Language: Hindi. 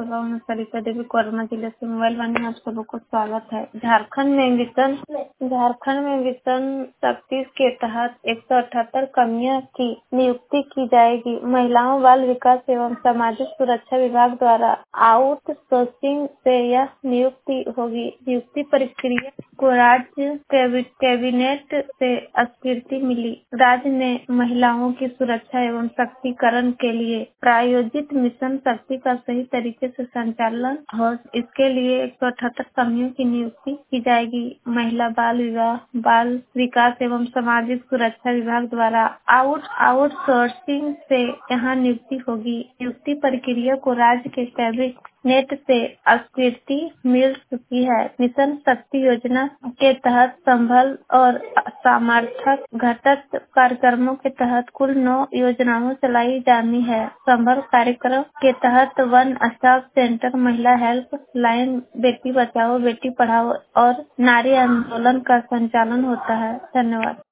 सभा में सरिता देवी कोरोना जिले से मोबाइल वाणी आप सबको स्वागत है। झारखंड में मिशन शक्ति के तहत 178 कमियों की नियुक्ति की जाएगी। महिलाओं बाल विकास एवं सामाजिक सुरक्षा विभाग द्वारा आउटसोर्सिंग से यह नियुक्ति होगी। नियुक्ति प्रक्रिया को राज्य कैबिनेट से स्वीकृति मिली। राज्य ने महिलाओं की सुरक्षा एवं सशक्तिकरण के लिए प्रायोजित मिशन शक्ति का सही तरीके से संचालन हो, इसके लिए 178 कर्मियों की नियुक्ति की जाएगी। महिला बाल विकास एवं सामाजिक सुरक्षा विभाग द्वारा आउटसोर्सिंग से यहाँ नियुक्ति होगी। नियुक्ति प्रक्रिया को राज्य के कैबिनेट से स्वीकृति मिल चुकी है। मिशन शक्ति योजना के तहत संबल और सामर्थक घटक कार्यक्रमों के तहत कुल 9 योजनाएं चलाई जानी है। संबल कार्यक्रम के तहत वन स्टॉप सेंटर, महिला हेल्प लाइन, बेटी बचाओ बेटी पढ़ाओ और नारी आंदोलन का संचालन होता है। धन्यवाद।